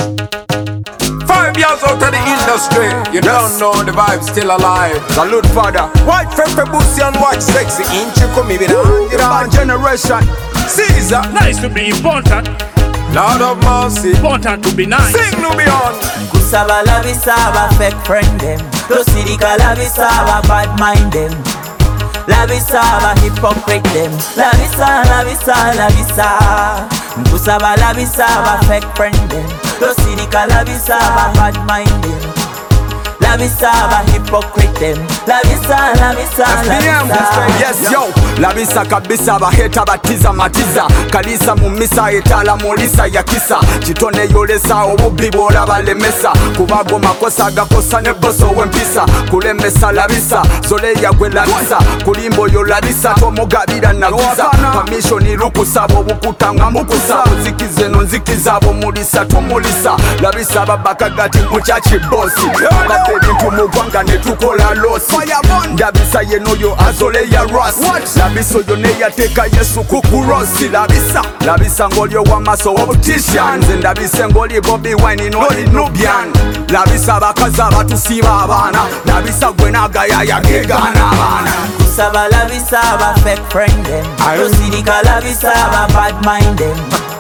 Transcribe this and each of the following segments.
5 years out of the industry, you don't know the vibe still alive. Salute father. White Fefe Bussy and white sexy. Inchi come with a generation. Caesar. Nice to be important. Lord of mercy. Important to be nice. Sing no beyond. Kusaba la visaba fake friend them. Tosirika la visaba bad mind them. La visaba hypocrite them. La visa, la visa, la visa. Kusaba la visaba fake friend them. Tosirika la visaba bad mind them. La visaba hypocrite them. La visa, la visa, la visa. Yes yo, la visa kabisa baheta batiza matiza. Kalisa mumisa etala mulisa ya kisa. Chitone yolesa obubi bola balemesa. Kubago makosa gakosa ne boso wempisa. Kulemesa la visa, zole ya gwe la visa. Kulimbo yo la visa, tomugabira na visa. Permission irukusabo bukutanga mukusa. Zikize no nzikizabo mulisa tumulisa. La visa babakagati muchachi bossi. Ebintu mugwanga netukola losi. Ndabisa yenoyo azole ya rasi. Labiso yone yateka Yesu kukurosi. Labisa ngolyo wamaso optician. Nze ndabise ngoli Bobby Wine noli Nubian. Labisa bakaza batusiba abana. Labisa gwenagaya yagegana abana. Kusaba labisa ba fake friend them. Tosirika labisa ba bad mind them.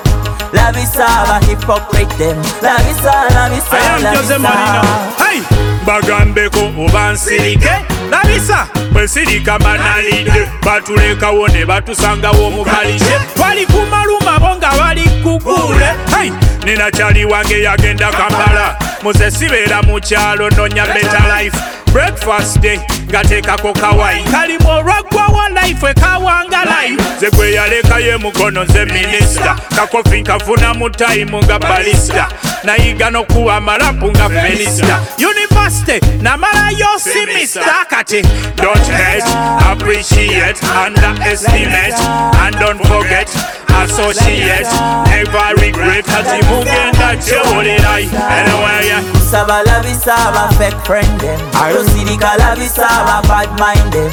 La visa ba hypocrite them. La visa, la visa, I am la Jose visa. Marino. Hey, bagambeko oba nsirike. La visa, bwensirika banalide. Batuleka wone batusanga womukalije. Wali kumaluma bonga wali kugule. Hey, nina chali wange yagenda Kampala. Muze sibera mu kyalo nonya better life. Breakfast day, ngatekako kawaii. Kalimu olwaggwa wa life ekawanga life. Ze gwe yaleka ye mukono nze minisita. Kakofi nkafuna mu time nga balista. Nayiga n'okuwa amalapu nga feminista. University namala yo semester kati. Don't hate, appreciate, underestimate, and don't forget, associate, never regret. Kati mugenda kyolerayi anywhere ya. Kusaba la visa ba fake friend them. Tosirika la visa ba bad mind them.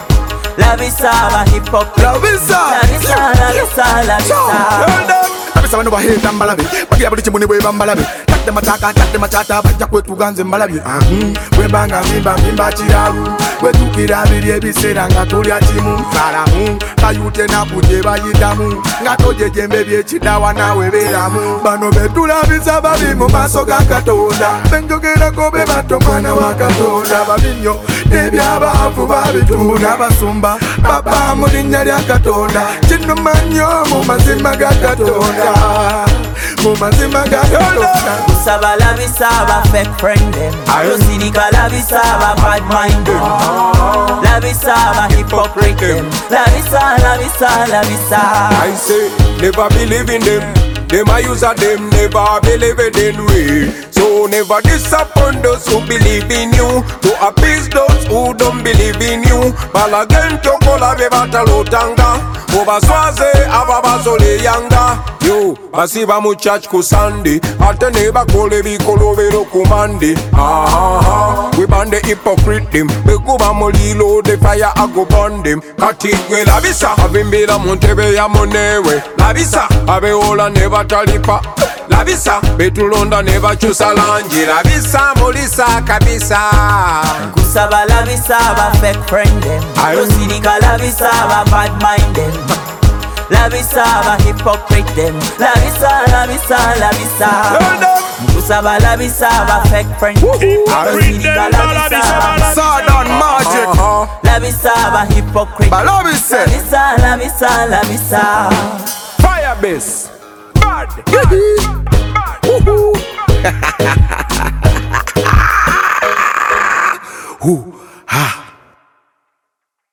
La visa ba hypocrite. La visa, la visa, la visa, la visa. Labisa bano baheta mbalabe. Bagira buli kimuni bwe bambalabe. Takde mataka, takde machata, bajja kwetu ganze mbalabe. Webanga mimba kiralu. Wetukira biri ebiseera nga tulya kimu nsalamu. Kayute nakuje bayitamu. Nga tojejembe byekidawa nawe beeramu. Bano betulabisa babi mu maaso ga Katonda. Benjogerako be bato mwana wa Katonda. Babinyo n'ebyabaavu babitunda. Basumba baba mu linnya lya Katonda. Kino mannyo mu mazima ga Katonda. Mu mazima ga Katonda. Kusaba la visa ba fake friend them. Tosirika la visa ba bad mind them. La visa ba hypocrite them. La visa, la visa, la visa. I say, never believe in them. Them a user them, never believe in them way. So never disappoint those who believe in you. To appease those who don't believe in you. Balagen chokola bebata lotanga. Obaswaze ababazole yanga. Yo, basiba mu church ku Sunday. Ate neba kole bikolobero ku Monday. We ban the hypocrite them. Bekuba mulilo the fire I go burn them. Katigwe labisa abimbira muntebe ya monewe. Labisa abeola neba talipa. Labisa betulonda neba chusa lanji. Labisa mulisa kabisa. Kusaba la visa ba fake friend them. Tosirika la visa ba bad mind them. La visa ba hypocrite them. La visa, la visa, la visa. Kusaba la visa ba fake friend them. Tosirika la visa ba Southern Magic. La visa ba hypocrite. La visa, la visa, la visa. Firebase. Bad.